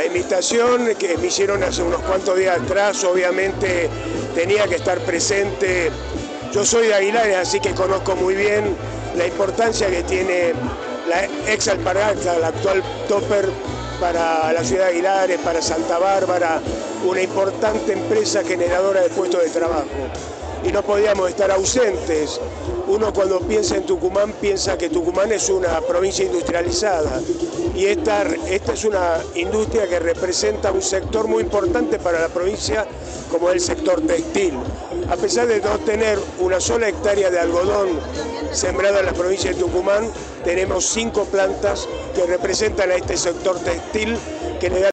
invitación que me hicieron hace unos cuantos días atrás, obviamente tenía que estar presente. Yo soy de Aguilares, así que conozco muy bien la importancia que tiene la ex Alpargatas, la actual Topper, para la ciudad de Aguilares, para Santa Bárbara, una importante empresa generadora de puestos de trabajo. Y no podíamos estar ausentes. Uno cuando piensa en Tucumán piensa que Tucumán es una provincia industrializada y esta es una industria que representa un sector muy importante para la provincia como es el sector textil. A pesar de no tener una sola hectárea de algodón sembrada en la provincia de Tucumán, tenemos 5 plantas que representan a este sector textil que le da